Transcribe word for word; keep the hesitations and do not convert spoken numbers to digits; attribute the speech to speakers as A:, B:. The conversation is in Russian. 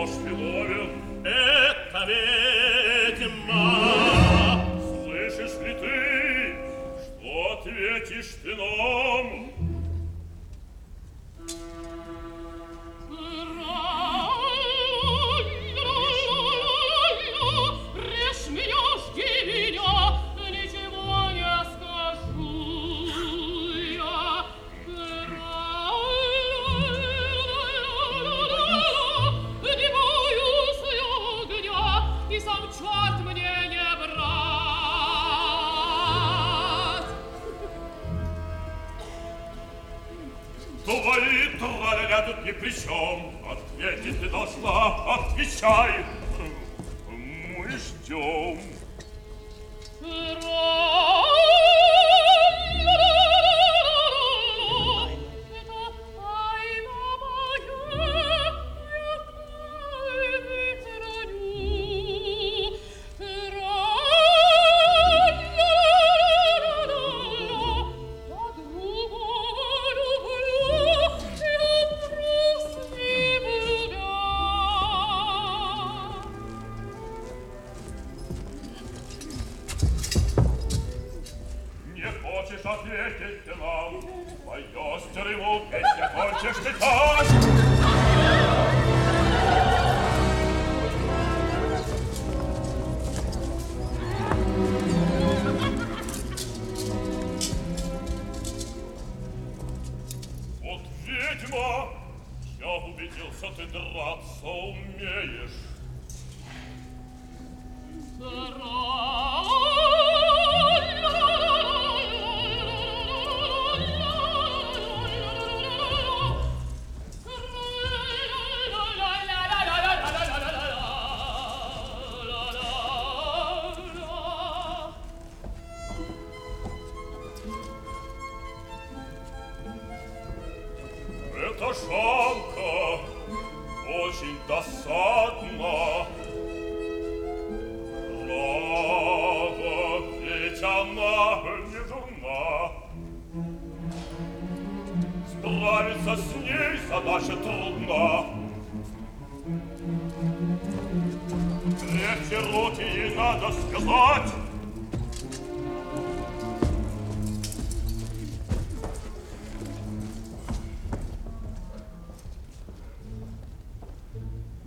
A: ложь виновен.
B: Это ведьма.
A: Слышишь ли ты, что ответишь ты нам?
C: Режь меня, жги меня, ничего не скажу я. Не боюсь я огня, и сам черт мне не брат.
A: Твои траля тут ни при чем. Ответить ты должна, отвечай. Мы ждем. Хочешь ответить ты нам? Поёстер ему песню хочешь ты так? Вот ведьма, я убедился, ты драться умеешь. Это жалко, очень досадно. Право, ведь она не дурна. Справиться с ней задача трудна. Крепче руки ей надо сказать.